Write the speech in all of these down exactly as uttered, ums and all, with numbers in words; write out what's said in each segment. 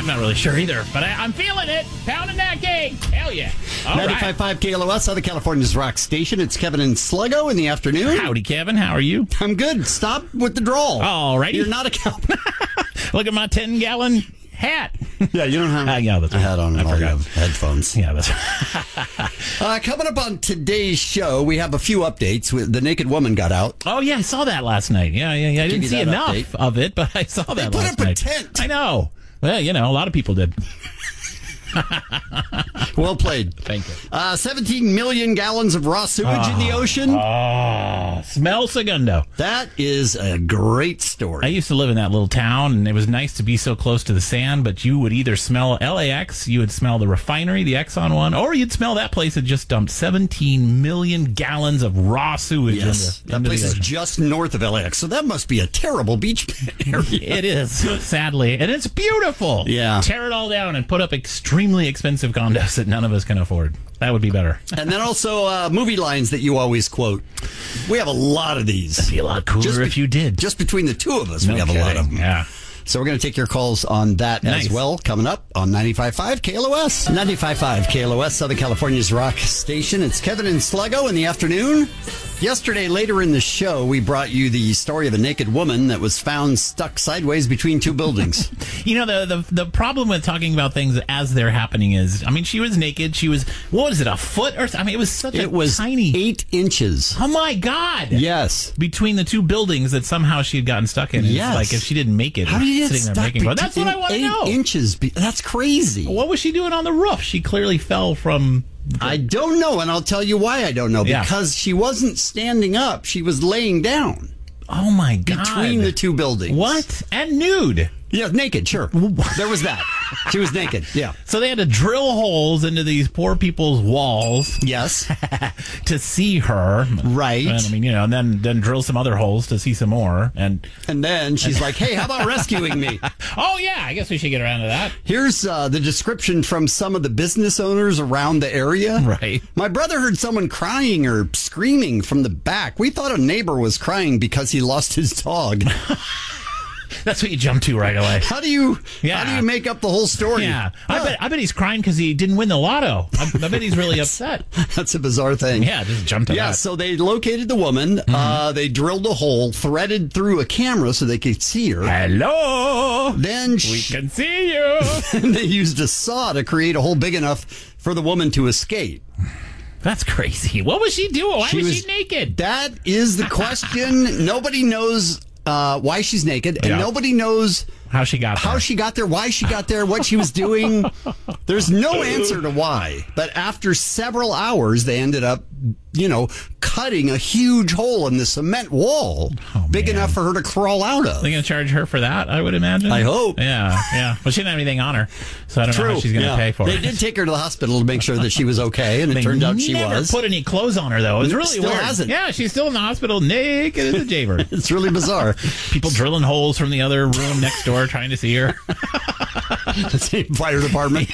I'm not really sure either, but I, I'm feeling it. Pounding that cake. Hell yeah. All ninety-five point five K L O S, Southern California's rock station. It's Kevin and Sluggo in the afternoon. Howdy, Kevin. How are you? I'm good. Stop with the drawl. All righty. You're not a cowboy. Look at my ten-gallon hat. Yeah, you don't have uh, yeah, that's a hat on. I and all. forgot. You have headphones. Yeah, that's uh, coming up on today's show, we have a few updates. The Naked Woman got out. Oh, yeah, I saw that last night. Yeah, yeah, yeah. I didn't you see that enough update. of it, but I saw that They put last up a night. tent. I know. Well, you know, a lot of people did. Well played. Thank you. Uh, seventeen million gallons of raw sewage in the ocean. Oh, smell segundo. That is a great I story. used to live in that little town, and it was nice to be so close to the sand, but you would either smell L A X, you would smell the refinery, the Exxon one, or you'd smell that place that just dumped seventeen million gallons of raw sewage Yes, into, that into place the is ocean. just north of L A X, so that must be a terrible beach area. It is, sadly. And it's beautiful. Yeah. Tear it all down and put up extremely expensive condos that none of us can afford. That would be better. And then also uh, movie lines that you always quote. We have a lot of these. It'd be a lot cooler Just be- if you did. Just between the two of us, No we have kidding. a lot of them. Yeah. So we're going to take your calls on that Nice. as well, coming up on ninety-five point five K L O S. ninety-five point five K L O S, Southern California's rock station. It's Kevin and Sluggo in the afternoon. Yesterday, later in the show, we brought you the story of a naked woman that was found stuck sideways between two buildings. You know, the, the the problem with talking about things as they're happening is, I mean, she was naked. She was, what was it, a foot or something? I mean, it was such It a was tiny. eight inches. Oh, my God. Yes. Between the two buildings that somehow she had gotten stuck in. It's Yes. like if she didn't make it, How do you get sitting there stuck making well, that's what I between want to eight know. inches? Be- That's crazy. What was she doing on the roof? She clearly fell from. I don't know, and I'll tell you why I don't know. Yeah. Because she wasn't standing up. She was laying down Oh, my God. between the two buildings. What? And nude. Yeah, naked, sure. There was that. She was naked, yeah. So they had to drill holes into these poor people's walls Yes. to see her. Right. And, I mean, you know, and then, then drill some other holes to see some more. And, And then she's like, hey, how about rescuing me? oh, yeah, I guess we should get around to that. Here's uh, the description from some of the business owners around the area. Right. My brother heard someone crying or screaming from the back. We thought a neighbor was crying because he lost his dog. That's what you jump to right away. How do you Yeah. how do you make up the whole story? Yeah. I Huh. bet I bet he's crying because he didn't win the lotto. I, I bet he's really upset. That's a bizarre thing. Yeah, just jump to Yeah, that. so they located the woman. Mm-hmm. Uh, they drilled a hole, threaded through a camera so they could see her. Hello. Then We sh- can see you. they used a saw to create a hole big enough for the woman to escape. That's crazy. What was she doing? Why She was, was- she naked? That is the question. Nobody knows uh, why she's naked, and Yeah. nobody knows How she got there. how she got there, why she got there, what she was doing. There's no answer to why. But after several hours, they ended up, you know, cutting a huge hole in the cement wall, Oh, big man. enough for her to crawl out of. They're going to charge her for that, I would imagine. I hope. Yeah, yeah. Well, she didn't have anything on her, so I don't know how she's going to yeah. pay for They it. did take her to the hospital to make sure that she was okay, and it They turned out she never was. put any clothes on her, though. It was really Still weird. hasn't. Yeah, she's still in the hospital naked as a javer. It's really bizarre. People drilling holes from the other room next door trying to see her. The same fire department.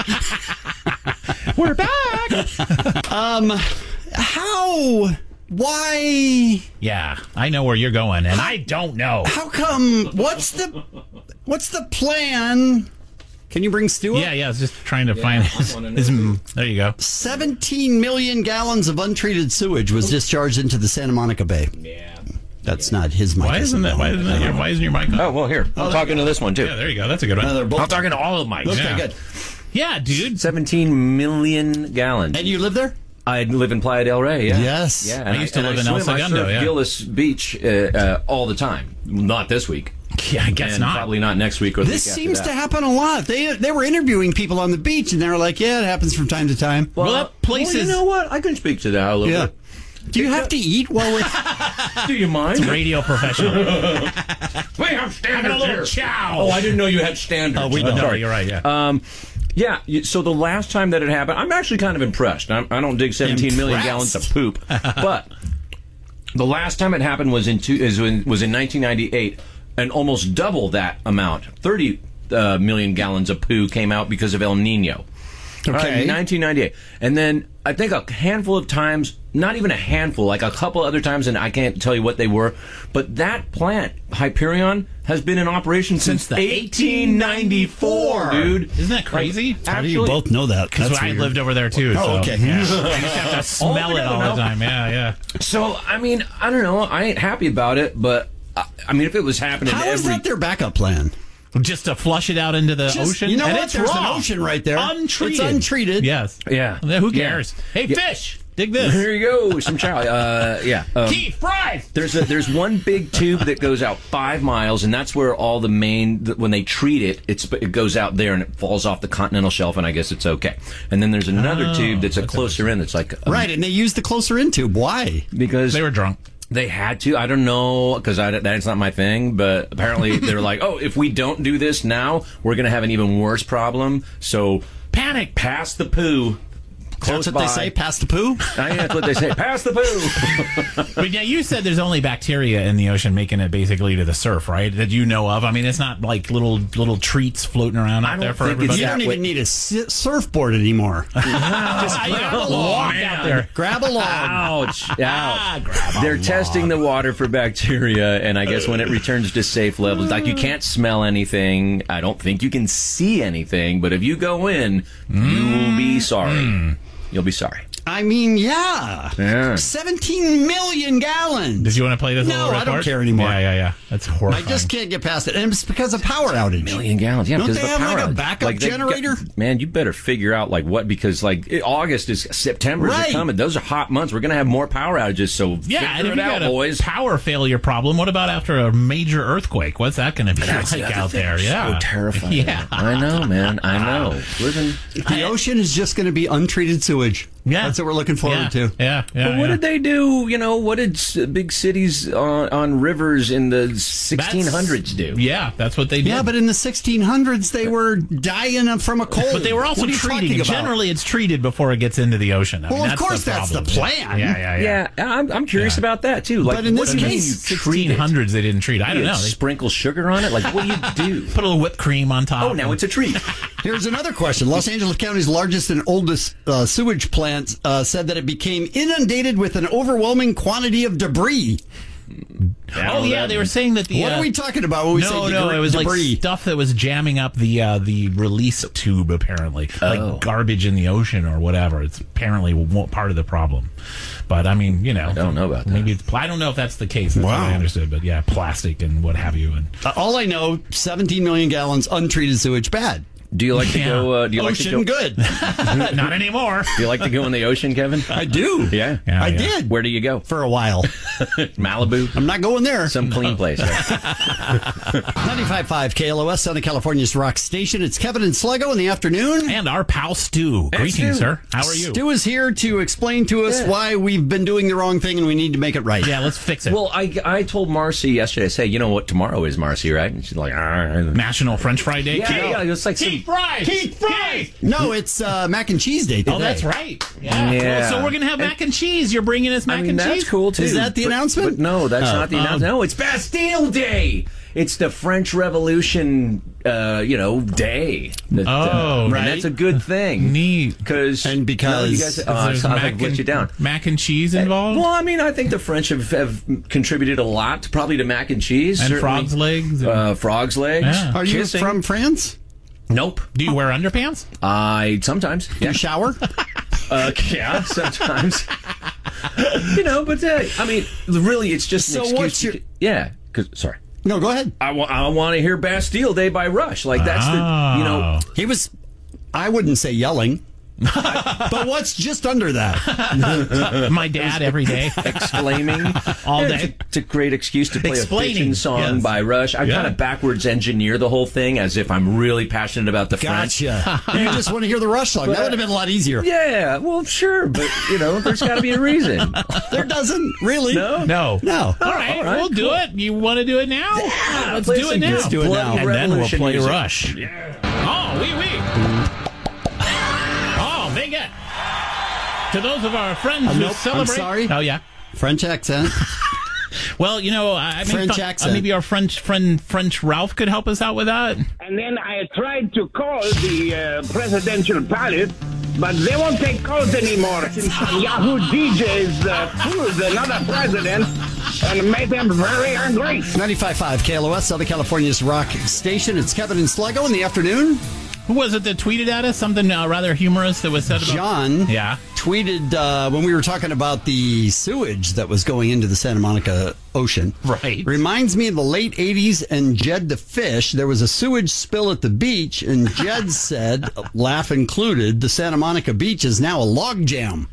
We're back. Um, how? Why? Yeah, I know where you're going, and I don't know. How come? What's the? What's the plan? Can you bring Stu up? Yeah, yeah, I was just trying to find his, his. There you go. seventeen million gallons of untreated sewage was discharged into the Santa Monica Bay. Yeah. That's not his mic. Why isn't that? Why isn't that your? Why isn't your mic on? Oh, well, here. I'm talking to this one, too. Yeah, there you go. That's a good one. Uh, they're both- I'm talking to all of Mike. Okay, yeah. good. Yeah, dude. seventeen million gallons. And you live there? I live in Playa del Rey, yeah. Yes. Yeah, I used to and live in swim, El Segundo, I surf yeah. Gillis Beach uh, uh, all the time. Not this week. Yeah, I guess and not. probably not next week or the This week after seems that. to happen a lot. They they were interviewing people on the beach, and they were like, "Yeah, it happens from time to time." Well, that place well, is- you know what? I can speak to that a little Yeah. bit. Do you have to eat while we're? Do you mind? Radio professional. We have standards Having a little here. chow. Oh, I didn't know you had standards. Oh, we I'm don't. No, sorry. you're right. Yeah. Um, yeah, you- so the last time that it happened, I'm actually kind of impressed. I'm, I don't dig seventeen million Impressed? gallons of poop, but the last time it happened was in two, is in, was in nineteen ninety-eight, and almost double that amount, thirty uh, million gallons of poo came out because of El Nino. Okay. Uh, nineteen ninety-eight, and then I think a handful of times, not even a handful, like a couple other times, and I can't tell you what they were, but that plant, Hyperion, has been in operation since, Since the eighteen ninety-four, dude. Isn't that crazy? Like, How do you actually- both know that? Because That's I weird. lived over there too. Oh, so, okay. Yeah. I just have to smell it Altogether, all the no. time. Yeah, yeah. So, I mean, I don't know. I ain't happy about it, but I, I mean, if it was happening How is every that their backup plan? Just to flush it out into the Just- ocean. you know and what? It's There's raw. an ocean right there. Untreated. It's untreated. Yes. Yeah. Who Yeah. cares? Hey, Yeah. fish, dig this. Here you go, some chow. Uh, yeah. Um, Keith, fries. There's a, there's one big tube that goes out five miles, and that's where all the main th- when they treat it, it's it goes out there and it falls off the continental shelf, and I guess it's okay. And then there's another Oh, tube that's a that's closer in. That's like um, Right, and they used the closer in tube. Why? because They were drunk. They had to. I don't know because that's not my thing. But apparently they're like, oh, if we don't do this now, we're going to have an even worse problem. So Panic. pass the poo. Close That's what by. they say. Pass the poo. I think that's what they say. Pass the poo. But yeah, you said there's only bacteria in the ocean making it basically to the surf, right? That you know of. I mean, it's not like little little treats floating around I out don't there for think it's everybody. You that don't way. even need a si- surfboard anymore. Just grab a log. walk out there. Grab a log. Ouch! Ah, Ouch! grab a They're log. testing the water for bacteria, and I guess when it returns to safe levels, like you can't smell anything. I don't think you can see anything. But if you go in, you'll be sorry. You'll be sorry. I mean, yeah. Yeah. seventeen million gallons. Did you want to play this? No, little I don't report? care anymore. Yeah, yeah, yeah. That's I horrifying. just can't get past it. And it's because of power outage. Million gallons, yeah. Don't because they of the have, power like, a outage. backup they generator? got- man, you better figure out like what because like it- August is September Right. is coming. Those are hot months. We're gonna have more power outages. So Yeah, and figure if it you out, got a boys. power failure problem, what about after a major earthquake? What's that going to be That's the like other out thing. there? Yeah, So terrifying. Yeah, I know, man. I know. Living. The ocean is just going to be untreated sewage. Yeah. That's what we're looking forward yeah. to. Yeah, yeah. But what yeah. did they do? You know, what did s- big cities on, on rivers in the sixteen hundreds do? Yeah, that's what they did. Yeah, but in the sixteen hundreds, they were dying from a cold. But they were also What are you treating. talking about? Generally, it's treated before it gets into the ocean. I Well, mean, of that's course the that's the problem. plan. Yeah, yeah, yeah. Yeah, I'm, I'm curious Yeah. about that too. Like, But in what this do you mean case, you treat sixteen it? hundreds they didn't treat. I don't You know. They sprinkle sugar on it? Like, what do you do? put a little whipped cream on top. Oh, now it's a treat. Here's another question. Los Angeles County's largest and oldest uh, sewage plant uh, said that it became inundated with an overwhelming quantity of debris. Oh yeah, they were saying that the. What uh, are we talking about when we no, say no, debris? it was debris? like stuff that was jamming up the uh, the release tube. Apparently, Oh. like garbage in the ocean or whatever. It's apparently wo- part of the problem. But I mean, you know, I don't know about that. Maybe it's, pl- I don't know if that's the case. That's Wow. what I understood, but yeah, plastic and what have you. And Uh, all I know, seventeen million gallons untreated sewage, bad. Do you like to Yeah. go? Uh, do you like Ocean, to go? good. not anymore. Do you like to go in the ocean, Kevin? I do. Yeah. Yeah, I yeah. did. Where do you go? For a while. Malibu. I'm not going there. Some clean place. Right? ninety-five point five K L O S, Southern California's rock station. It's Kevin and Sluggo in the afternoon. And our pal Stu. Greetings, Stu. sir. How are you? Stu is here to explain to us Yeah. why we've been doing the wrong thing and we need to make it right. Yeah, let's fix it. Well, I, I told Marcy yesterday. I say, you know what? Tomorrow is Marcy, right? And she's like, ah. National French Fry Day. Yeah, yeah, it's like some- Keith fries. Keith fries. No, it's uh, mac and cheese day today. Oh, that's right. Yeah. Yeah. Well, so we're gonna have mac and cheese. You're bringing us mac I mean, and that's cheese. cool too. Is that the But- announcement? But no, that's Oh, not the um, announcement. No, it's Bastille Day. It's the French Revolution, uh, you know, day. That, Oh, uh, right. And that's a good thing. Neat. Because And because- you guys, oh, There's I'll mac, let you and, down. mac and cheese involved. Well, I mean, I think the French have, have contributed a lot, probably to mac and cheese. And certainly. frog's legs. and- Uh, frog's legs. Yeah. Are you kissing. from France? Nope. Do you wear underpants? I sometimes. Do Yeah. you shower? Uh, yeah, sometimes. you know, but uh, I mean, really, it's just an So excuse what's to- your- yeah. Cause sorry, No, go ahead. I, wa- I want to hear Bastille Day by Rush. Like that's the you know. He was, I wouldn't say yelling, but what's just under that? My dad every day. Exclaiming All Yeah, day. It's a, it's a great excuse to play Explaining, a fiction song yes. by Rush. I Yeah. kind of backwards engineer the whole thing as if I'm really passionate about the French. Gotcha. You just want to hear the Rush song. That would have been a lot easier. Yeah, well, sure, but you know, there's got to be a reason. There doesn't really. No? No. No. All right, all right, we'll do it. You want to do it now? Yeah, let's play do some it now. good Let's do it now. bloody And then we'll revolution play music. Rush. Oh, oui, oui. Oh, very good. To those of our friends Uh, who nope, I'm celebrate. sorry. Oh, yeah. French accent. Well, you know, I I mean, French th- uh, accent. maybe our French friend French Ralph could help us out with that. And then I tried to call the uh, presidential palace, but they won't take calls anymore since Yahoo D Js uh, fooled another president and made them very angry. ninety-five point five K L O S, Southern California's rock station. It's Kevin and Sluggo in the afternoon. Who was it that tweeted at us? Something uh, rather humorous that was said about... John yeah. tweeted uh, when we were talking about the sewage that was going into the Santa Monica Ocean. Right. Reminds me of the late eighties and Jed the Fish. There was a sewage spill at the beach, and Jed said, laugh included, the Santa Monica beach is now a log jam.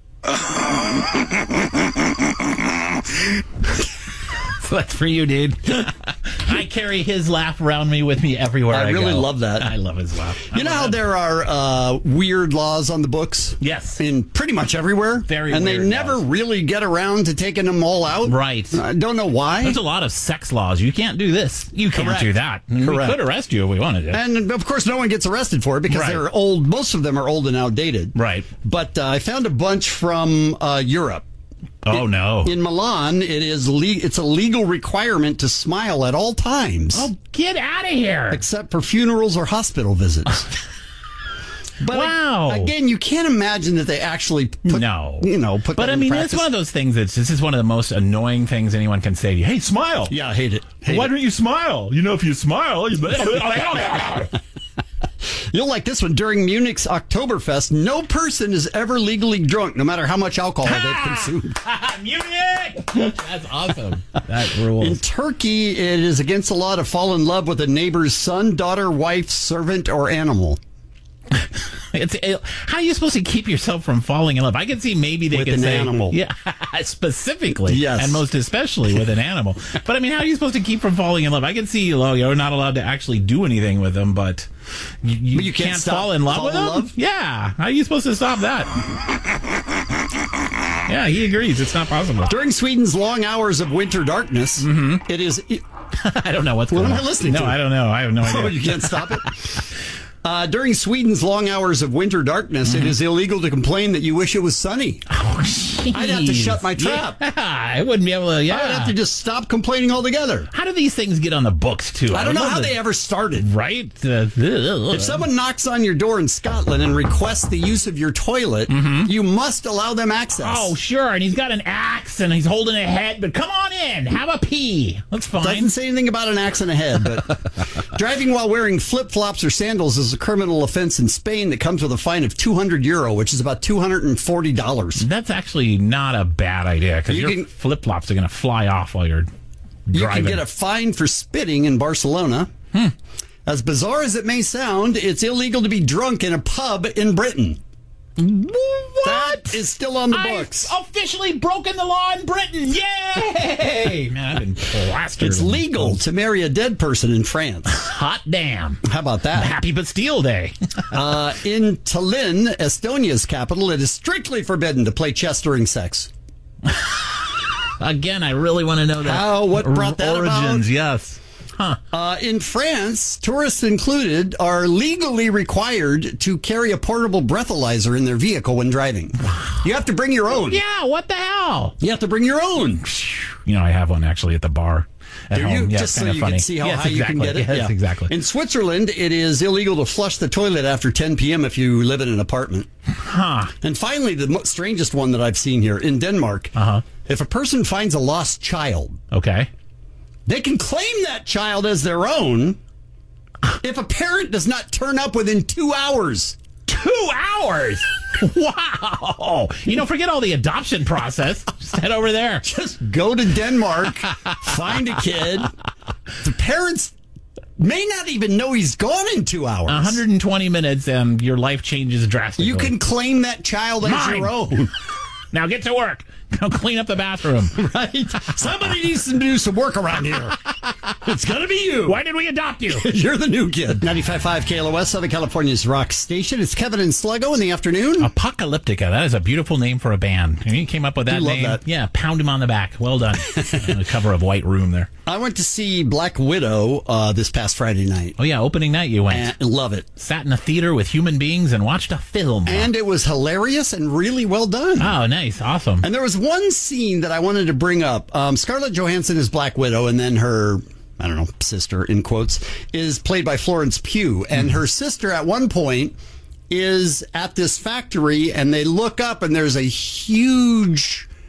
So that's for you, dude. I carry his laugh around me with me everywhere I, I really go. love that. I love his laugh. You know how there are uh, weird laws on the books? Yes. In pretty much everywhere? Very And they weird never laws. really get around to taking them all out? Right. I don't know why. There's a lot of sex laws. You can't do this. You can't Correct. do that. And Correct. We could arrest you if we wanted to. And, of course, no one gets arrested for it because Right. they're old. Most of them are old and outdated. Right. But uh, I found a bunch from uh, Europe. Oh, no. In Milan, it is le- it's a legal requirement to smile at all times. Oh, get out of here. Except for funerals or hospital visits. But Wow. ag- again, you can't imagine that they actually put, No. you know, put But that I in mean, practice. it's one of those things that's, this is one of the most annoying things anyone can say to you. Hey, smile. Yeah, I hate it. Hate Why it. don't you smile? You know, if you smile, you... You'll like this one. During Munich's Oktoberfest, no person is ever legally drunk, no matter how much alcohol they've consumed. Munich! That's awesome. That In rules. Turkey, it is against the law to fall in love with a neighbor's son, daughter, wife, servant, or animal. It's, it, how are you supposed to keep yourself from falling in love? I can see maybe they With could an say, animal. yeah, specifically, Yes. and most especially with an animal. But I mean, how are you supposed to keep from falling in love? I can see, well, you're not allowed to actually do anything with them, but you, you, But you can't can't, stop- fall in love fall with in them. love? Yeah, how are you supposed to stop that? Yeah, he agrees. It's not possible. During Sweden's long hours of winter darkness, it is. I don't know what's What going am on. I listening no, to? I don't know. I have no idea. Oh, you can't stop it. Uh, during Sweden's long hours of winter darkness, it is illegal to complain that you wish it was sunny. Oh, jeez. I'd have to shut my trap. Yeah, I wouldn't be able to. Yeah, I'd have to just stop complaining altogether. How do these things get on the books too? I don't would know love how to- they ever started. Right? Uh, If someone knocks on your door in Scotland and requests the use of your toilet, you must allow them access. Oh, sure. And he's got an axe and he's holding a head, but come on in. Have a pee. That's fine. Doesn't say anything about an axe and a head, but driving while wearing flip-flops or sandals is a criminal offense in Spain that comes with a fine of two hundred euro, which is about two hundred forty dollars. That's actually not a bad idea because You your can- flip flops are going to fly off while you're You driving. can get a fine for spitting in Barcelona. Hmm. As bizarre as it may sound, it's illegal to be drunk in a pub in Britain. What? That is still on the I've books. officially broken the law in Britain. Yay! Man, I've been plastered. It's legal to marry a dead person in France. Hot damn. How about that? Happy Bastille Day. Uh, in Tallinn, Estonia's capital, it is strictly forbidden to play chess during sex. Again, I really want to know that. How? What brought that Origins, about? yes. Huh. Uh, in France, tourists included are legally required to carry a portable breathalyzer in their vehicle when driving. You have to bring your own. Yeah, what the hell? You have to bring your own. You know, I have one actually at the bar at Do home. you? Yeah, Just it's so kinda you funny. can see how yes, high exactly. you can get it. Yes, Yeah. exactly. In Switzerland, it is illegal to flush the toilet after ten p.m. if you live in an apartment. Huh. And finally, the mo- strangest one that I've seen here in Denmark, Uh-huh. if a person finds a lost child, Okay. they can claim that child as their own if a parent does not turn up within two hours. Two hours. Wow. You know, forget all the adoption process. Just head over there. Just go to Denmark, find a kid. The parents may not even know he's gone in two hours. one hundred twenty minutes and your life changes drastically. You can claim that child as Mine. your own. Now get to work. Go clean up the bathroom. Right? Somebody needs to do some work around here. It's going to be you. Why did we adopt you? You're the new kid. ninety-five point five K L O S, Southern California's rock station. It's Kevin and Sluggo in the afternoon. Apocalyptica. That is a beautiful name for a band. And you came up with that Do love name. that. Yeah, pound him on the back. Well done. On the cover of White Room there. I went to see Black Widow uh, this past Friday night. Oh, yeah, opening night you went. And love it. Sat in a theater with human beings and watched a film. And it was hilarious and really well done. Oh, nice. Awesome. And there was one scene that I wanted to bring up. Um, Scarlett Johansson is Black Widow, and then her, I don't know, sister, in quotes, is played by Florence Pugh. And her sister, at one point, is at this factory, and they look up, and there's a huge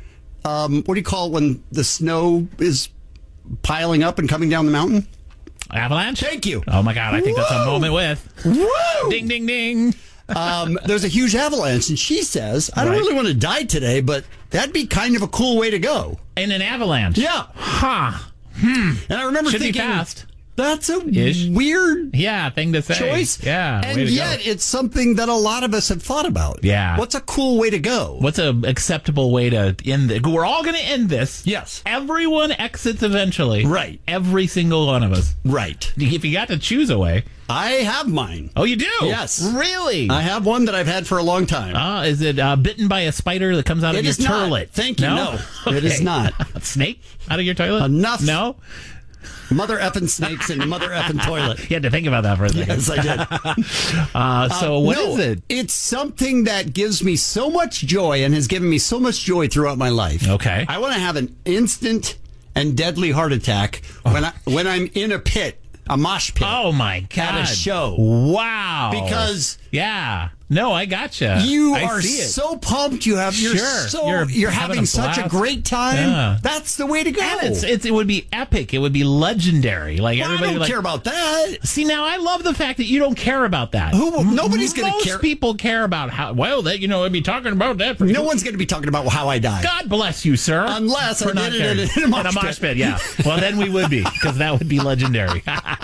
um, what do you call it when the snow is piling up and coming down the mountain? Avalanche? Thank you. Oh, my God. I think Woo! that's a moment with. Woo! Ding, ding, ding. um, there's a huge avalanche, and she says, I don't Right. really want to die today, but that'd be kind of a cool way to go. In an avalanche? Yeah. Huh. And I remember Should be thinking, fast. that's a Ish. weird Yeah, thing to say. choice. Yeah. way And to yet go. it's something that a lot of us have thought about. Yeah. What's a cool way to go? What's a acceptable way to end it? We're all going to end this. Yes. Everyone exits eventually. Right. Every single one of us. Right. If you got to choose a way. I have mine. Oh, you do? Yes. Really? I have one that I've had for a long time. Ah, is it uh, bitten by a spider that comes out of It your is not. toilet? Thank you. No, it is not. A snake out of your toilet? Enough. No? Mother effing snakes in the mother effing toilet. You had to think about that for a second. Yes, I did. Uh, so what no, is it? It's something that gives me so much joy and has given me so much joy throughout my life. Okay. I want to have an instant and deadly heart attack when I when I'm in a pit, a mosh pit. Oh, my God. At a show. Wow. Because Yeah. No, I gotcha. you I are see it. so pumped. You have you're Sure. so You're you're, having having a such a blast. great time. Yeah. That's the way to go. And it's, it's, it would be epic. It would be legendary. Like Well, I everybody don't like, care about that. See, now I love the fact that you don't care about that. Who- nobody's gonna Most care. people care about how, well, that, you know, I'd be talking about that for No one's going to be talking about how I die. God bless you, sir. Unless I For not did it caring. in a mosh mosh pit. pit. Yeah. Well, then we would be, because that would be legendary.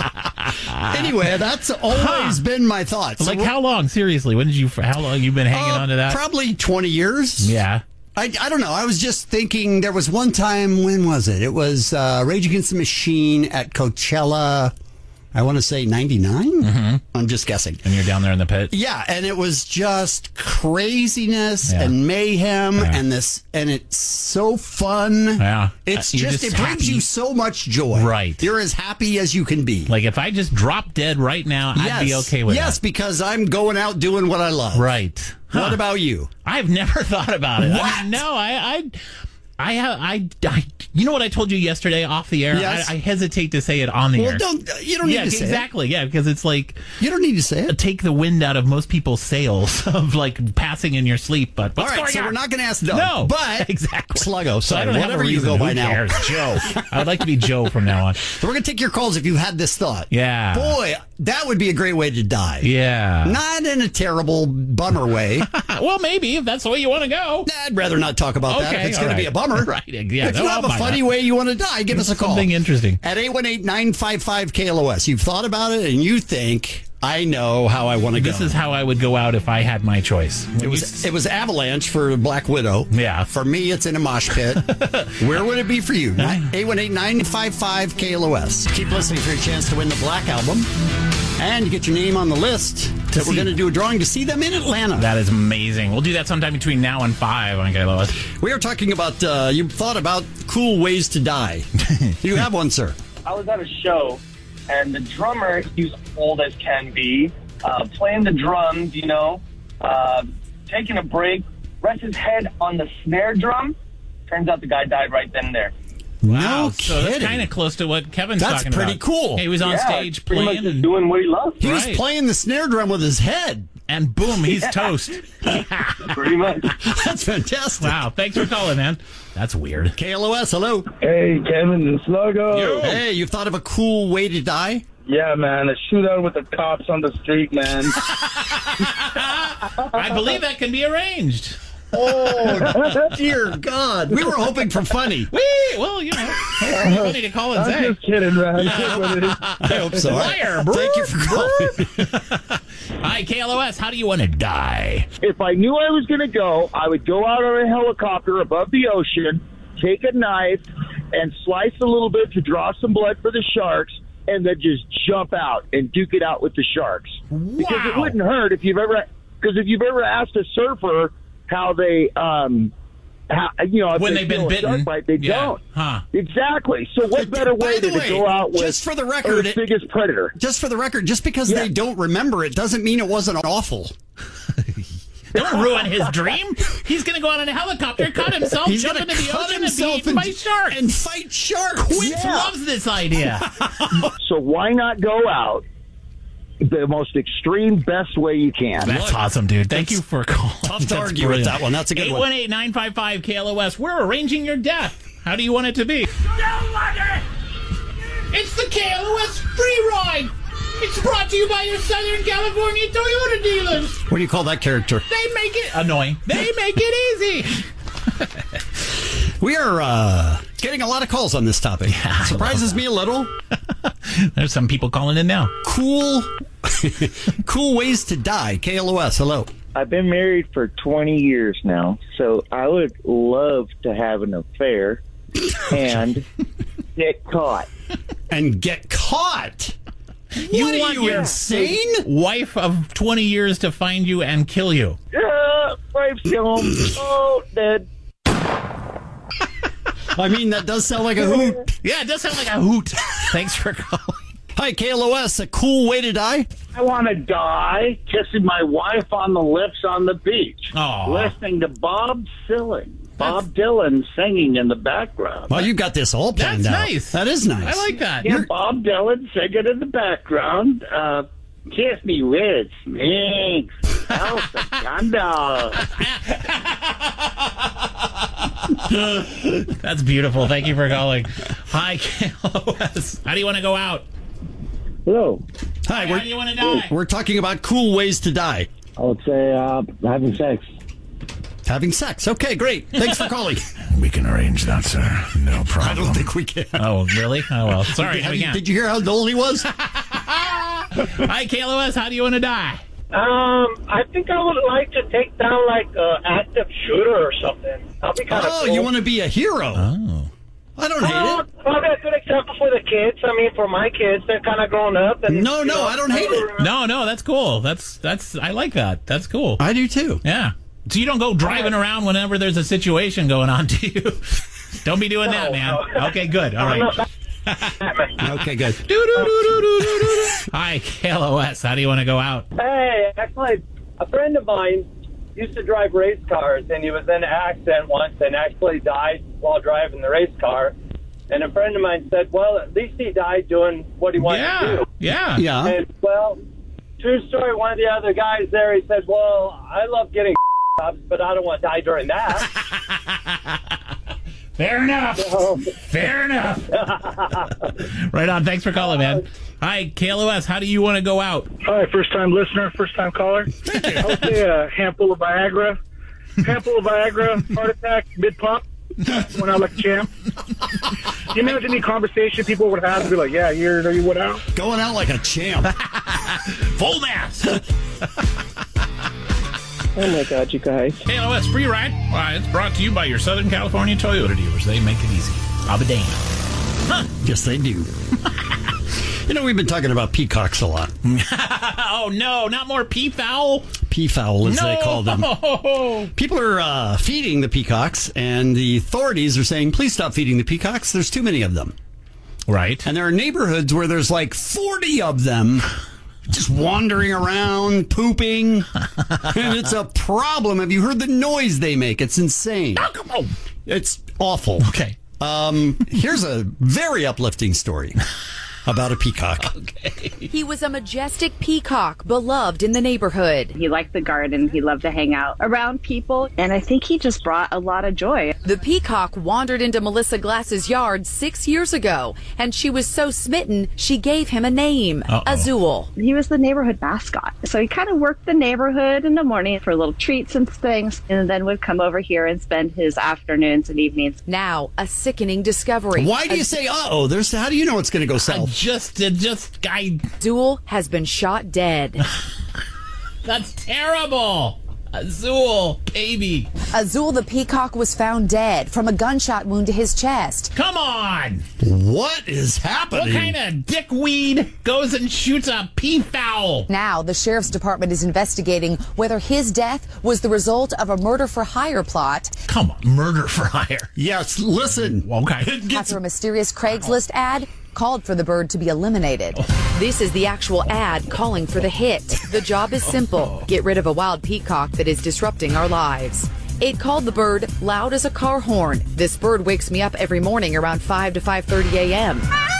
Anyway, that's always Huh. been my thoughts. Like how long? Seriously, when did you? How long you been hanging Uh, on to that? Probably twenty years. Yeah. I, I don't know. I was just thinking there was one time, when was it? It was uh, Rage Against the Machine at Coachella, I want to say ninety-nine? Mm-hmm. I'm just guessing. And you're down there in the pit. Yeah, and it was just craziness Yeah. and mayhem Yeah. and this, and it's so fun. Yeah. It's Uh, you're just, just it brings happy. you so much joy. Right. You're as happy as you can be. Like if I just drop dead right now, I'd be okay with Yes, that. because I'm going out doing what I love. Right. What Huh. about you? I've never thought about it. I What? mean, no, I, I, I have, I, I, you know what I told you yesterday off the air? Yes. I, I hesitate to say it on the Well, air. don't you don't need yeah, to say exactly. Yeah, because it's like it. You don't need to say it. take the wind out of most people's sails of like passing in your sleep. But All what's right, going so on? we're not going to ask Doug. No, but exactly. Sluggo, So I sorry, don't have a whatever you reason. go Who by now. cares? Joe. I would like to be Joe from now on. So we're going to take your calls if you had this thought. Yeah. Boy, that would be a great way to die. Yeah. Not in a terrible bummer way. Well, maybe if that's the way you want to go. I'd rather not talk about that Okay, if it's all going right. to be a bummer. Right, yeah, If no, you I'll have a buy funny that. way you want to die, give us a call. Something interesting. At eight one eight, nine five five, K L O S. You've thought about it and you think, I know how I want to go. This is how I would go out if I had my choice. It was it was Avalanche for Black Widow. Yeah. For me, it's in a mosh pit. Where would it be for you? eight one eight, nine five five, K L O S. Keep listening for your chance to win the Black Album. And you get your name on the list that we're see- going to do a drawing to see them in Atlanta. That is amazing. We'll do that sometime between now and five on K L O S. We are talking about, uh, you thought about cool ways to die. You have one, sir. I was at a show, and the drummer, he's old as can be, uh, playing the drums, you know, uh, taking a break, rests his head on the snare drum. Turns out the guy died right then and there. Wow. No so that's kidding. kind of close to what Kevin's That's talking about. pretty cool. He was on yeah, stage pretty much playing, just and, doing what he loves. He was Right. playing the snare drum with his head. and boom, he's toast. Pretty much. That's fantastic. Wow. Thanks for calling, man. That's weird. K L O S, hello. Hey, Kevin and Sluggo. Hey, you thought of a cool way to die? Yeah, man, a shootout with the cops on the street, man. I believe that can be arranged. Oh, dear God. We were hoping for funny. Wee! Well, you know, it's pretty funny to call and I'm say. just kidding, man. It is what it is. I hope so. Liar, Thank you for calling. Hi, K L O S. How do you want to die? If I knew I was going to go, I would go out on a helicopter above the ocean, take a knife, and slice a little bit to draw some blood for the sharks, and then just jump out and duke it out with the sharks. Because it Wow. wouldn't hurt if you've ever, because if you've ever asked a surfer how they, um, how, you know, if When they they've been feel a bitten. shark bite, they Yeah. don't. Huh. Exactly. So what better By way the than way, to go out with just for the record, Earth's it- biggest predator? Just for the record, just because Yeah. they don't remember it doesn't mean it wasn't awful. Don't ruin his dream. He's going to go out on a helicopter, cut himself, He's jump gonna into the cut ocean, and be himself eaten by sharks. and fight sharks. Quint Yeah. loves this idea. So why not go out, the most extreme, best way you can. That's awesome, dude. Thank you for calling. Tough to That's argue brilliant. with that one. That's a good eight one. one eight, nine five five, K L O S. We're arranging your death. How do you want it to be? It's the K L O S Free Ride. It's brought to you by your Southern California Toyota dealers. What do you call that character? They make it annoying. They make it easy. We are uh, getting a lot of calls on this topic. Yeah, Surprises me a little. There's some people calling in now. Cool, cool ways to die. K L O S, hello. I've been married for twenty years now, so I would love to have an affair and get caught. And get caught? You What are want you your insane? Wife of twenty years to find you and kill you. Uh, wife's home. Oh, dead. I mean, that does sound like a hoot. Yeah, it does sound like a hoot. Thanks for calling. Hi, K L O S, a cool way to die? I want to die kissing my wife on the lips on the beach, Aw. listening to Bob Dylan, Bob Dylan singing in the background. Well, you got this all planned That's out. nice. That is nice. I like that. Yeah, Bob Dylan singing in the background. Uh, kiss me with snakes. Oh, Secando. That's beautiful. Thank you for calling. Hi, K L O S. How do you want to go out? Hello. Hi, How we're, do you want to die? we're talking about cool ways to die. I would say uh, having sex. Having sex. Okay, great. Thanks for calling. We can arrange that, sir. No problem. I don't think we can. Oh, really? Oh, well. Sorry. Have we you- can't. did you hear how old he was? Hi, K L O S. How do you want to die? Um, I think I would like to take down like an active shooter or something. That'd be kind of Oh, cool. you want to be a hero? Oh. I don't Well, hate it. probably a good example for the kids. I mean, for my kids, they're kind of grown up. And, No, you no, know, I don't hate it. No, no, that's cool. That's, that's, I like that. That's cool. I do too. Yeah. So you don't go driving around whenever there's a situation going on, do you? Don't be doing that, No, man. no. Okay, good. All I'm right. not- Okay, good. Hi, K L O S. How do you want to go out? Hey, actually, a friend of mine used to drive race cars, and he was in an accident once and actually died while driving the race car. And a friend of mine said, well, at least he died doing what he wanted to Yeah. do. Yeah. Yeah. And, well, true story, one of the other guys there, he said, well, I love getting ups, but I don't want to die during that. Fair enough. So, Fair enough. Right on. Thanks for calling, man. Hi, K L O S. How do you want to go out? Hi, first time listener, first time caller. I would say a handful of Viagra. Handful of Viagra, heart attack, mid pop. Went out like a champ. Can you imagine any conversation people would have to be like, yeah, you're, you went out? Going out like a champ. Full mass. Oh, my God, you guys. K L O S Free Ride. Uh, it's brought to you by your Southern California Toyota dealers. They make it easy. Abba damn. Huh. Yes, they do. You know, we've been talking about peacocks a lot. Oh, no. Not more peafowl. Peafowl, as No. they call them. People are uh, feeding the peacocks, and the authorities are saying, please stop feeding the peacocks. There's too many of them. Right. And there are neighborhoods where there's like forty of them just wandering around, pooping. And it's a problem. Have you heard the noise they make? It's insane. Oh, come on. It's awful. Okay. Um, here's a very uplifting story about a peacock. He was a majestic peacock, beloved in the neighborhood. He liked the garden. He loved to hang out around people. And I think he just brought a lot of joy. The peacock wandered into Melissa Glass's yard six years ago, and she was so smitten, she gave him a name, Uh-oh. Azul. He was the neighborhood mascot. So he kind of worked the neighborhood in the morning for little treats and things, and then would come over here and spend his afternoons and evenings. Now, a sickening discovery. Why do you say, uh-oh? There's, how do you know it's going to go south? Just, uh, just, I... Azul has been shot dead. That's terrible. Azul, baby. Azul the peacock was found dead from a gunshot wound to his chest. Come on. What is happening? What kind of dickweed goes and shoots a peafowl? Now, the sheriff's department is investigating whether his death was the result of a murder-for-hire plot. Come on, murder for hire. Yes, listen. Okay. After a mysterious Craigslist ad called for the bird to be eliminated. This is the actual ad calling for the hit. The job is simple. Get rid of a wild peacock that is disrupting our lives. It called the bird loud as a car horn. This bird wakes me up every morning around five to five thirty a.m.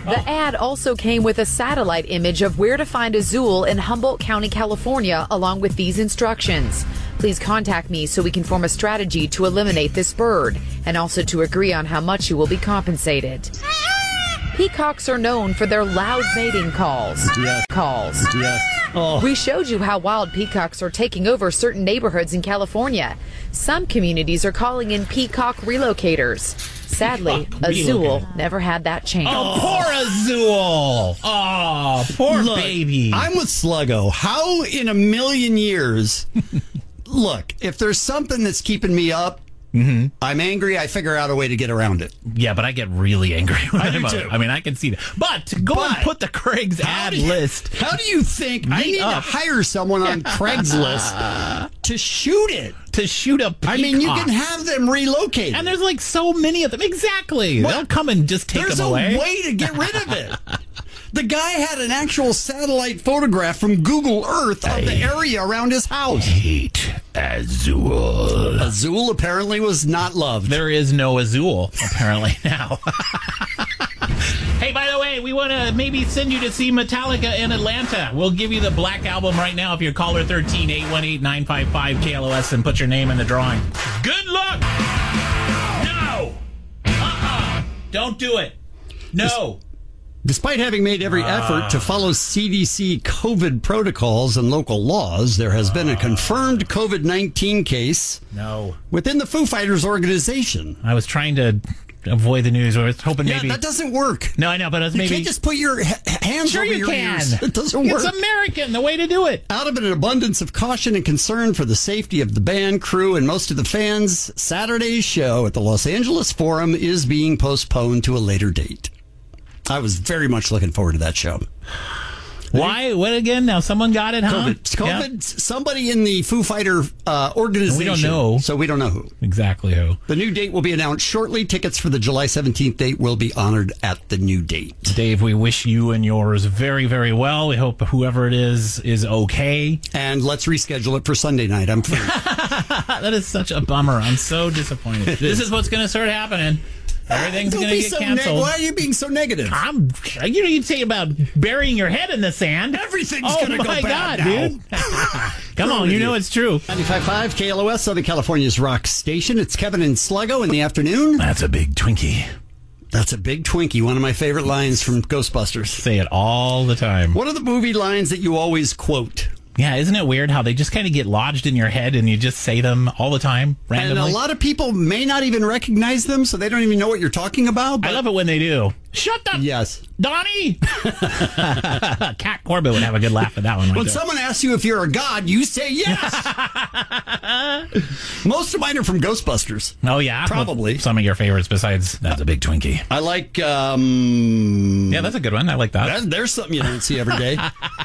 The ad also came with a satellite image of where to find Azul in Humboldt County, California, along with these instructions. Please contact me so we can form a strategy to eliminate this bird and also to agree on how much you will be compensated. Peacocks are known for their loud mating calls. Yes. Calls. Yes. Oh. We showed you how wild peacocks are taking over certain neighborhoods in California. Some communities are calling in peacock relocators. Sadly, Peacock Azul relocator. never had that chance. Oh, poor Azul. Oh, poor Look, baby. I'm with Sluggo. How in a million years? Look, if there's something that's keeping me up, mm-hmm. I'm angry. I figure out a way to get around it. Yeah, but I get really angry when I I'm do out. too. I mean, I can see that. But to go But and put the Craig's How ad do you- list. How do you think I Me need up. to hire someone on Craigslist to shoot it? To shoot a peacock. I mean, you can have them relocated. And there's like so many of them. Exactly. What? They'll come and just take There's them a away. way to get rid of it. The guy had an actual satellite photograph from Google Earth of the area around his house. Hate Azul. Azul apparently was not loved. There is no Azul, apparently, now. Hey, by the way, we want to maybe send you to see Metallica in Atlanta. We'll give you the Black Album right now if you're caller thirteen, eight one eight, nine five five, K L O S and put your name in the drawing. Good luck! No! Uh-uh! Don't do it! No! Despite having made every effort to follow C D C COVID protocols and local laws, there has been a confirmed COVID nineteen case No. within the Foo Fighters organization. I was trying to avoid the news. I was hoping Yeah, maybe... that doesn't work. No, I know, but it's You maybe... can't just put your h- hands Sure over you your can. ears. It doesn't work. It's American, the way to do it. Out of an abundance of caution and concern for the safety of the band, crew, and most of the fans, Saturday's show at the Los Angeles Forum is being postponed to a later date. I was very much looking forward to that show. Why? What again? Now someone got it, huh? COVID. COVID. Yeah. Somebody in the Foo Fighter uh, organization. We don't know. So we don't know who. Exactly who. The new date will be announced shortly. Tickets for the July seventeenth date will be honored at the new date. Dave, we wish you and yours very, very well. We hope whoever it is is okay. And let's reschedule it for Sunday night. I'm free. That is such a bummer. I'm so disappointed. This is what's going to start happening. Everything's Don't going to be get so canceled. neg- Why are you being so negative? I'm, you know, you'd say about burying your head in the sand. Everything's oh going to go my bad God, now. dude. Come on, you know it's true. ninety-five point five K L O S, Southern California's rock station. It's Kevin and Sluggo in the afternoon. That's a big Twinkie. That's a big Twinkie, one of my favorite lines from Ghostbusters. Say it all the time. What are the movie lines that you always quote? Yeah, isn't it weird how they just kind of get lodged in your head and you just say them all the time randomly? And a lot of people may not even recognize them, so they don't even know what you're talking about. I love it when they do. Shut up, Yes. Donnie! Cat Corbett would have a good laugh at that one. Right When there. someone asks you if you're a god, you say yes. Most of mine are from Ghostbusters. Oh, yeah? Probably. Well, some of your favorites besides That's a Big Twinkie. I like... Um, Yeah, that's a good one. I like that. that, there's something you don't see every day.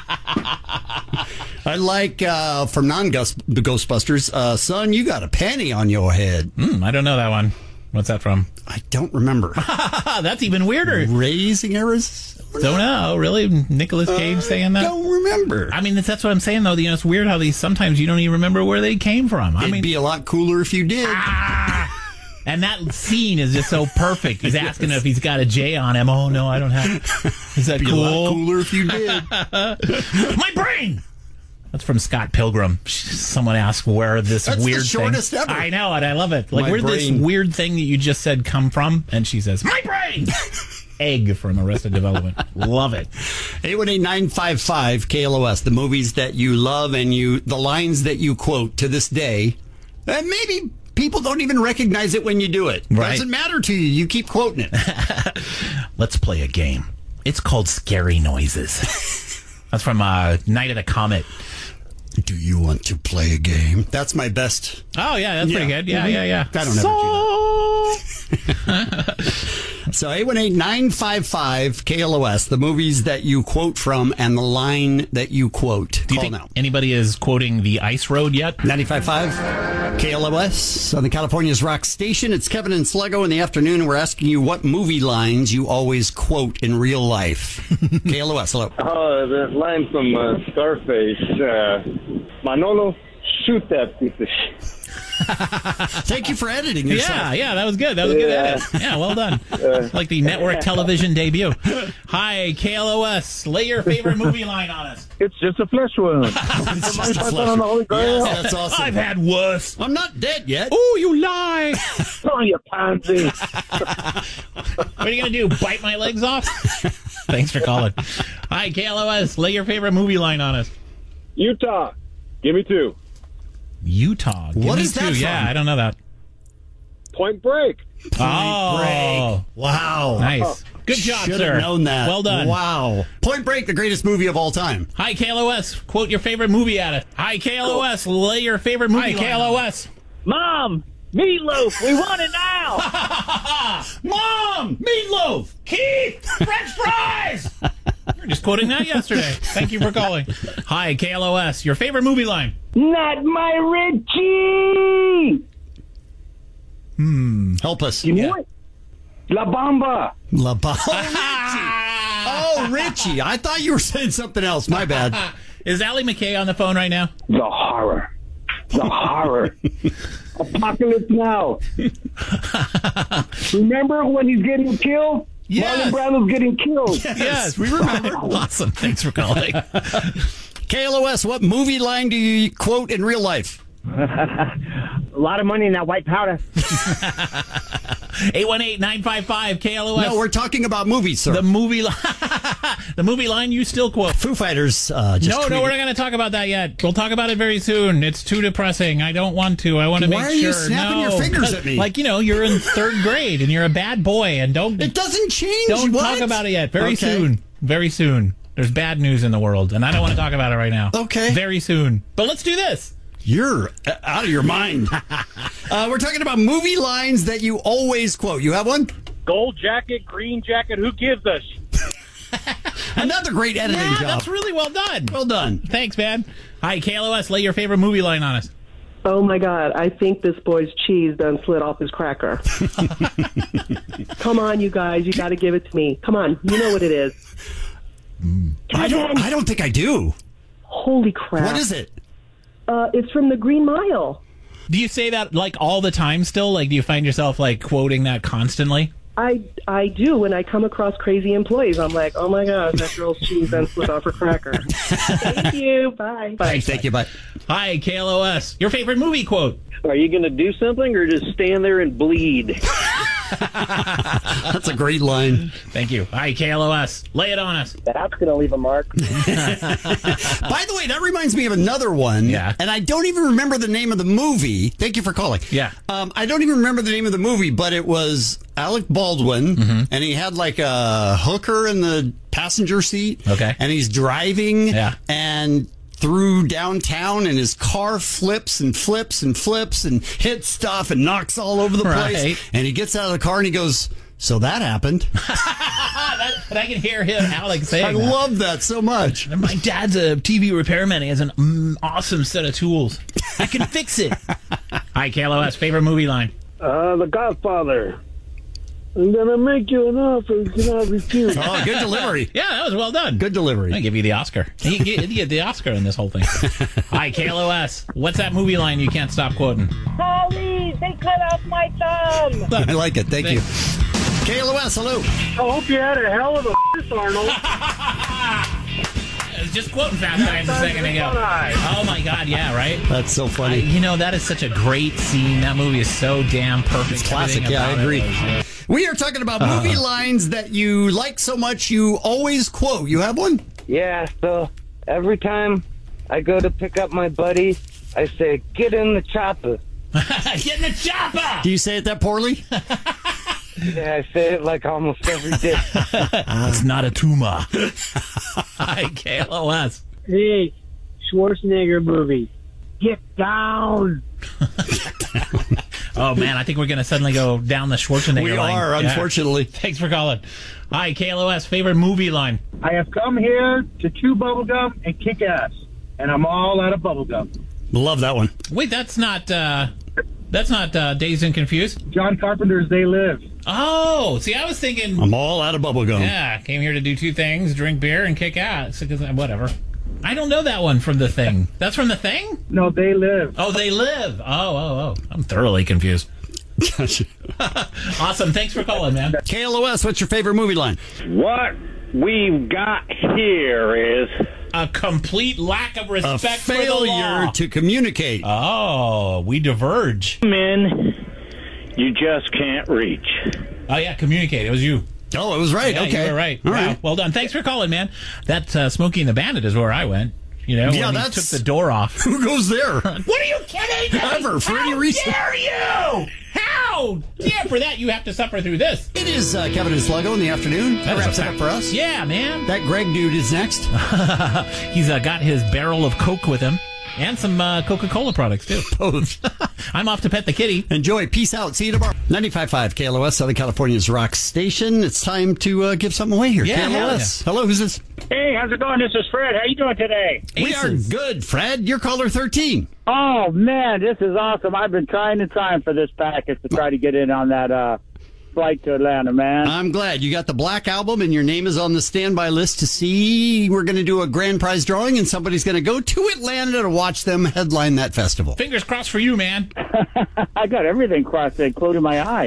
I like, uh, from non-Ghostbusters, uh, son, you got a penny on your head. Mm, I don't know that one. What's that from? I don't remember. That's even weirder. Raising Arizona? Don't know. Really? Nicolas Cage saying that? Don't remember. I mean, that's, that's what I'm saying, though. You know, it's weird how these sometimes you don't even remember where they came from. I It'd mean, be a lot cooler if you did. and that scene is just so perfect. He's asking if he's got a J on him. Oh, no, I don't have. Is that It'd be a lot cool? cooler if you did. My brain! That's from Scott Pilgrim. Someone asked where this That's the weird shortest thing. ever. I know it. I love it. Like, My where'd brain. this weird thing that you just said come from? And she says, my brain! Egg from Arrested Development. Love it. eight one eight, nine five five, K L O S. The movies that you love and you, the lines that you quote to this day. And maybe people don't even recognize it when you do it. Right. Doesn't matter to you. You keep quoting it. Let's play a game. It's called Scary Noises. That's from uh, Night of the Comet. Do you want to play a game? That's my best. Oh, yeah, that's Yeah. pretty good. Yeah, yeah, yeah. I don't ever do that. So eight one eight, nine five five, K L O S, the movies that you quote from and the line that you quote. Do you Call think now. anybody is quoting the Ice Road yet? ninety-five point five, K L O S, Southern California's rock station. It's Kevin and Sluggo in the afternoon, and we're asking you what movie lines you always quote in real life. K L O S, hello. Oh, that line from uh, Scarface. Uh, Manolo, shoot that piece of shit. Thank you for editing yourself. Yeah, yeah, that was good. That was a good Yeah. edit. Yeah, well done. Like the network television debut. Hi, K L O S. Lay your favorite movie line on us. It's just a flesh wound. It's just a Python flesh on the Holy Grail. Yes, that's awesome. I've had worse. I'm not dead yet. Oh, you lie. Oh, you pansy. What are you going to do? Bite my legs off? Thanks for calling. Hi, K L O S. Lay your favorite movie line on us. Utah. Give me two. Utah. Give What me is that two. from? Yeah, I don't know that. Point Break. Oh, Break. Wow. nice. Good job, Should sir. have known that. Well done. Wow. Point Break, the greatest movie of all time. Hi, K L O S. Quote your favorite movie at it. Hi, K L O S. Lay your favorite movie. Hi, K L O S. Mom, meatloaf, we want it now. Mom, meatloaf, Keith, French fries. We were just quoting that yesterday. Thank you for calling. Hi, K L O S. Your favorite movie line? Not my Richie. Hmm. Help us. You know what? La Bamba. La Bamba. Oh, Richie. I thought you were saying something else. My bad. Is Allie McKay on the phone right now? The horror. The horror. Apocalypse Now. Remember when he's getting killed? Yes. Marlon Brando's getting killed. Yes, we remember. Awesome. Thanks for calling. K L O S, what movie line do you quote in real life? A lot of money in that white powder. eight one eight, nine five five, K L O S. No, we're talking about movies, sir. The movie line. The movie line you still quote. Foo Fighters. Uh, just no, no, tweeted. we're not going to talk about that yet. We'll talk about it very soon. It's too depressing. I don't want to. I want to Why make are sure. you snapping no, your fingers 'cause, at me? Like, you know, you're in third grade and you're a bad boy and don't. It doesn't change. Don't what? talk about it yet. Very Okay. soon. Very soon. There's bad news in the world, and I don't want to talk about it right now. Okay. Very soon. But let's do this. You're uh, out of your mind. uh, we're talking about movie lines that you always quote. You have one? Gold jacket, green jacket, who gives a sh- Another great editing Yeah, job. that's really well done. Well done. Thanks, man. Hi, K L O S. Lay your favorite movie line on us. Oh my God, I think this boy's cheese done slid off his cracker. Come on, you guys, you got to give it to me. Come on, you know what it is. I don't. I don't think I do. Holy crap. What is it? Uh, it's from the Green Mile. Do you say that like all the time still? Like, do you find yourself like quoting that constantly? I I do. When I come across crazy employees, I'm like, oh my gosh, that girl's cheese done slid off her cracker. Thank you. Bye. Bye. Thank you. Bye. Hi, K L O S. Your favorite movie quote? Are you going to do something or just stand there and bleed? That's a great line. Thank you. Hi, K L O S. Lay it on us. That's going to leave a mark. By the way, that reminds me of another one. Yeah. And I don't even remember the name of the movie. Thank you for calling. Yeah. Um, I don't even remember the name of the movie, but it was Alec Baldwin, Mm-hmm. and he had like a hooker in the passenger seat. Okay. And he's driving. Yeah. And through downtown, and his car flips and flips and flips and hits stuff and knocks all over the Right. place. And he gets out of the car and he goes, "So that happened." And I can hear him, Alex, saying I that. love that so much. And my dad's a T V repairman. He has an mm, awesome set of tools. I can fix it. Hi, K L O S. Favorite movie line? Uh, The Godfather. I'm going to make you an offer you cannot refuse. Oh, good delivery. Yeah, that was well done. Good delivery. I give you the Oscar. You get, you get the Oscar in this whole thing. Hi, K L O S. What's that movie line you can't stop quoting? Police, they cut off my thumb. I like it. Thank you. K L O S, hello. I hope you had a hell of a Arnold. I was just quoting Fast Times a second ago. Oh, my God, yeah, right? That's so I, funny. you know, that is such a great scene. That movie is so damn perfect. It's classic. Everything Yeah, I about agree. it was, yeah. We are talking about movie lines that you like so much you always quote. You have one? Yeah, so every time I go to pick up my buddy, I say, "Get in the chopper." Get in the chopper! Do you say it that poorly? Yeah, I say it like almost every day. It's not a tumor. Hi, K L O S. Hey, Schwarzenegger movie. Get down. Oh, man, I think we're going to suddenly go down the Schwarzenegger We line. are, Yeah. unfortunately. Thanks for calling. Hi, K L O S. Favorite movie line? I have come here to chew bubblegum and kick ass, and I'm all out of bubblegum. Love that one. Wait, that's not, uh, that's not uh, Dazed and Confused? John Carpenter's They Live. Oh, see, I was thinking, I'm all out of bubblegum. yeah, came here to do two things, drink beer and kick ass. Whatever. I don't know that one from The Thing. That's from The Thing? No, They Live. Oh, They Live. Oh, oh, oh. I'm thoroughly confused. Awesome. Thanks for calling, man. K L O S, what's your favorite movie line? What we've got here is a complete lack of respect a for the failure law. to communicate. Oh, we diverge. men you just can't reach. Oh, yeah, communicate. It was you. Oh, it was right. Yeah, okay. you were right. All Wow. right. Well done. Thanks for calling, man. That uh, Smokey and the Bandit is where I went. You know, Yeah, when he that's- took the door off. Who goes there? What are you kidding me? Ever, for How any reason. dare you? How? Yeah, for that you have to suffer through this. It is uh, Kevin and Sluggo in the afternoon. That That is wraps a it up fact. for us. Yeah, man. That Greg dude is next. He's uh, got his barrel of Coke with him and some uh, Coca-Cola products, too. Both. I'm off to pet the kitty. Enjoy. Peace out. See you tomorrow. ninety-five point five K L O S, Southern California's rock station. It's time to uh, give something away here. Yeah, K L O hell S. Hello, who's this? Hey, how's it going? This is Fred. How you doing today? We are Aces. good, Fred. You're caller thirteen. Oh, man, this is awesome. I've been trying and trying for this package to try to get in on that uh, flight to Atlanta, man. I'm glad you got the Black Album and your name is on the standby list to see. We're going to do a grand prize drawing and somebody's going to go to Atlanta to watch them headline that festival. Fingers crossed for you, man. I got everything crossed, including my eyes.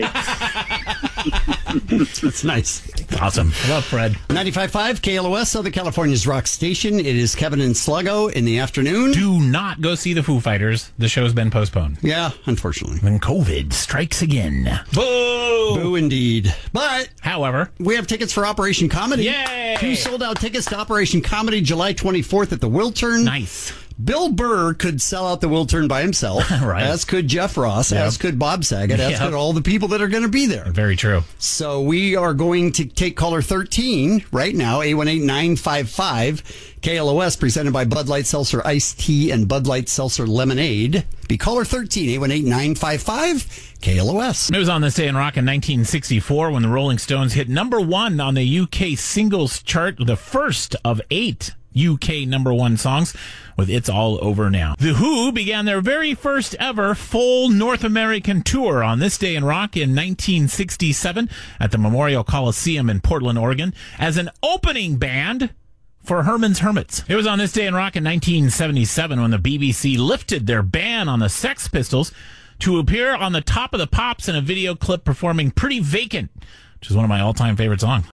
That's nice. Awesome. I love Fred. ninety-five point five K L O S, Southern California's rock station. It is Kevin and Sluggo in the afternoon. Do not go see the Foo Fighters. The show's been postponed. Yeah, unfortunately. When COVID strikes again. Boo! Boo indeed. But However, we have tickets for Operation Comedy. Yay! Two sold out tickets to Operation Comedy July twenty-fourth at the Wiltern. nice. Bill Burr could sell out the Wiltern by himself. Right. As could Jeff Ross. Yep. As could Bob Saget. As Yep. could all the people that are going to be there. Very true. So we are going to take caller thirteen right now, eight one eight, nine five five, K L O S, presented by Bud Light Seltzer Iced Tea and Bud Light Seltzer Lemonade. Be caller thirteen, eight one eight, nine five five, K L O S. It was on this day in rock in nineteen sixty-four when the Rolling Stones hit number one on the U K singles chart, the first of eight U K number one songs with It's All Over Now. The Who began their very first ever full North American tour on this day in rock in nineteen sixty-seven at the Memorial Coliseum in Portland, Oregon, as an opening band for Herman's Hermits. It was on this day in rock in nineteen seventy-seven when the B B C lifted their ban on the Sex Pistols to appear on the Top of the Pops in a video clip performing Pretty Vacant, which is one of my all-time favorite songs.